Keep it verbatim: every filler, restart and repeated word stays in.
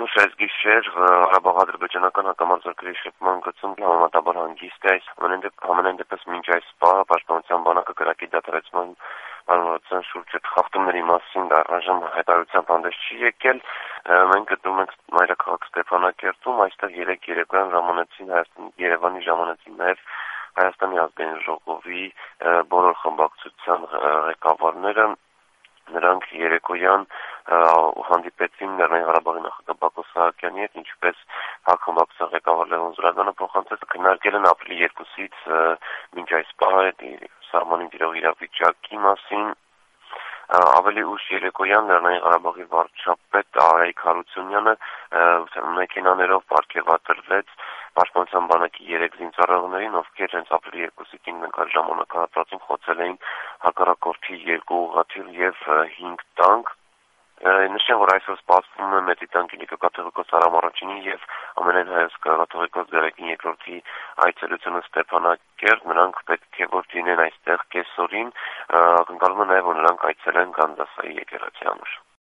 Անուշ այս գիշեր Ղարաբաղ-ադրբեջանական հակամարտությունների շփման գծում համեմատաբար հանգիստ է, այս ամենայն դեպս մինչ այս պահը պաշտպանության բանակը կրակի դադարեցման անորոշության շուրջ խախտումների մասին առայժմ հայտարարությամբ հանդես չի եկել։ Մենք գտնվում ենք մայրաքաղաք Ստեփանակերտում, այստեղ երեկ երեկոյան ժամանեցին Երևանի ժամանեցին նաև Հայաստանի ազգային ժողովի բոլոր խմբակցության ղեկավարները, նրանք երեկոյան հանդիպեցին Լեռնային Ղարաբաղի նախագահ Բակո Սահակյանի հետ, ինչպես խմբակցության ղեկավար Լևոն Զուրաբյանը փոխանցեց, քննարկել են ապրիլի երկուսից մինչ այս պահը սահմանին տիրող իրավիճակի մասին։ Ավելի ուշ երեկոյան Լեռնային Ղարաբաղի վարչապետ Արայիկ Հարությունյանը մեքենաներով պարգևատրվեց պաշտպանության բանակի երեք զինծառայողներին, ովքեր հենց ապրիլի երկուսի կիննկար ժամանակահատվածում խոցել էին հակառակորդի երկու ուղղաթիռ եւ հինգ տանկ։ Նշեմ, որ այսօր սպասվում է Մեծի տանկի նիկակաթողիկոս Արամ առաջինի եւ ամենայն հայոց կաթողիկոս Գերագին երկրորդի այցելությունը Ստեփանակերտ, նրանք պետք է որ լինեն այստեղ կեսօրին, ակնկալում է նաեւ որ նրանք այցելեն Գանձասայի եկեղեցի Անուշ։